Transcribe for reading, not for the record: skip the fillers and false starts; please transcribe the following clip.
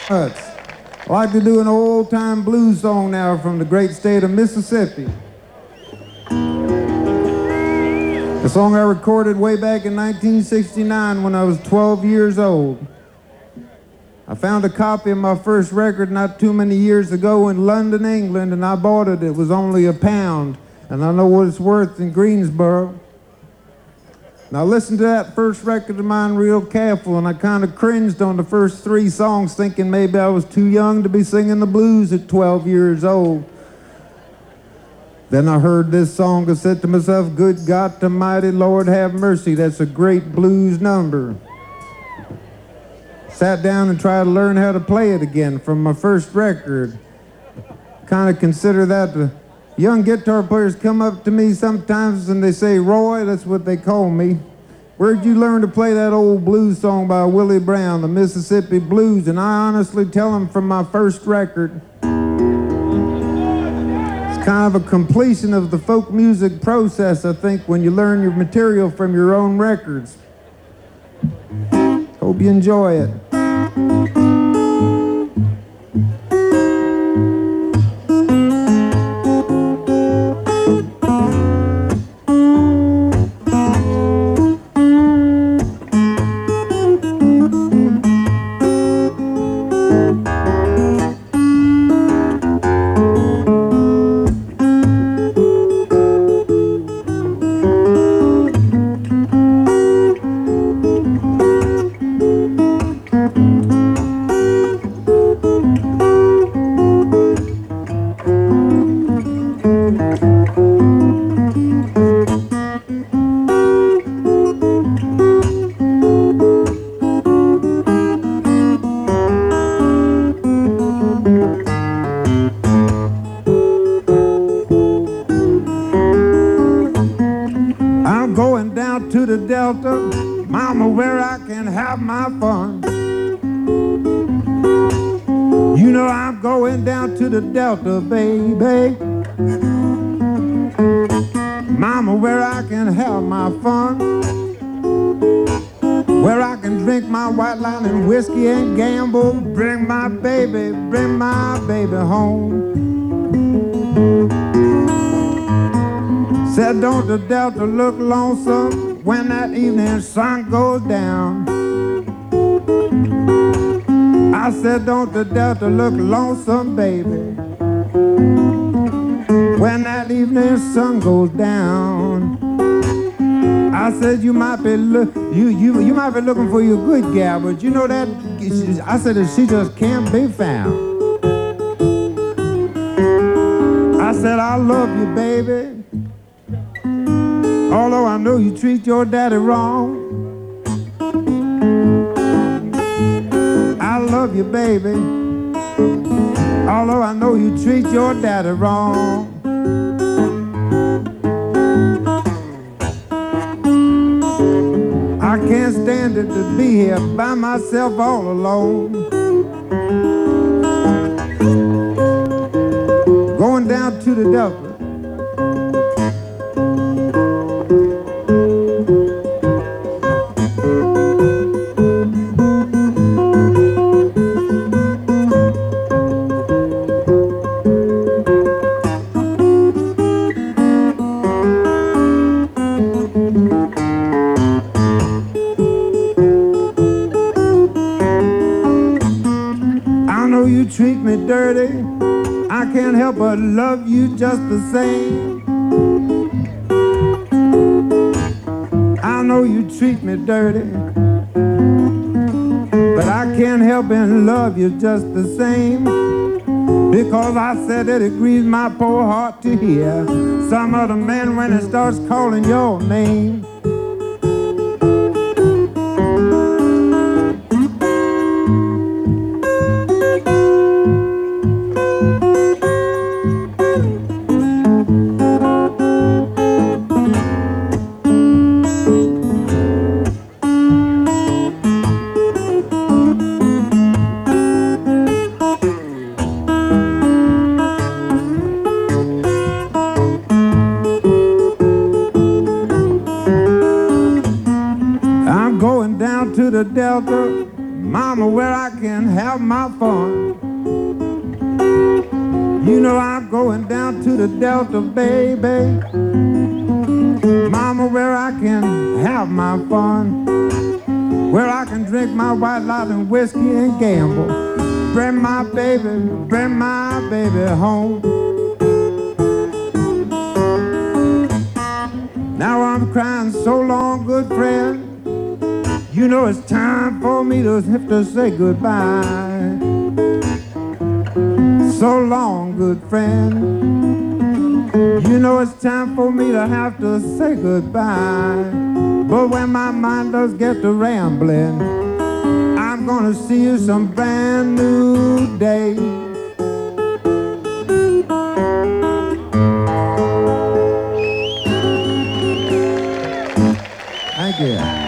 I'd like to do an old-time blues song now from the great state of Mississippi. A song I recorded way back in 1969 when I was 12 years old. I found a copy of my first record not too many years ago in London, England, and I bought it. It was only £1, and I know what it's worth in Greensboro. Now listen to that first record of mine real careful, and I kind of cringed on the first 3 songs thinking maybe I was too young to be singing the blues at 12 years old. Then I heard this song and said to myself, good God Almighty, Lord have mercy, that's a great blues number. Sat down and tried to learn how to play it again from my first record. Kind of consider that the young guitar players come up to me sometimes and they say, Roy, that's what they call me. Where'd you learn to play that old blues song by Willie Brown, the Mississippi Blues? And I honestly tell them from my first record. It's kind of a completion of the folk music process, I think, when you learn your material from your own records. Hope you enjoy it. To the Delta, mama, where I can have my fun. You know I'm going down to the Delta, baby. Mama, where I can have my fun. Where I can drink my white line and whiskey and gamble. Bring my baby home. Said, don't the Delta look lonesome when that evening sun goes down? I said, don't the Delta look lonesome, baby, when that evening sun goes down? I said, you might be you might be looking for your good gal, but you know that I said that she just can't be found. I said, I love you, baby, although I know you treat your daddy wrong. I love you, baby, although I know you treat your daddy wrong. I can't stand it to be here by myself all alone. Going down to the Delta. You treat me dirty, I can't help but love you just the same. I know you treat me dirty, but I can't help but love you just the same. Because I said that it grieves my poor heart to hear some other man when it starts calling your name. where I can have my fun. You know I'm going down to the Delta, baby. Mama, where I can have my fun. Where I can drink my white lot and whiskey and gamble. Bring my baby home. Now I'm crying so long, good friend. You know it's time for me to have to say goodbye. So long, good friend. You know it's time for me to have to say goodbye. But when my mind does get to rambling, I'm gonna see you some brand new day. Thank you.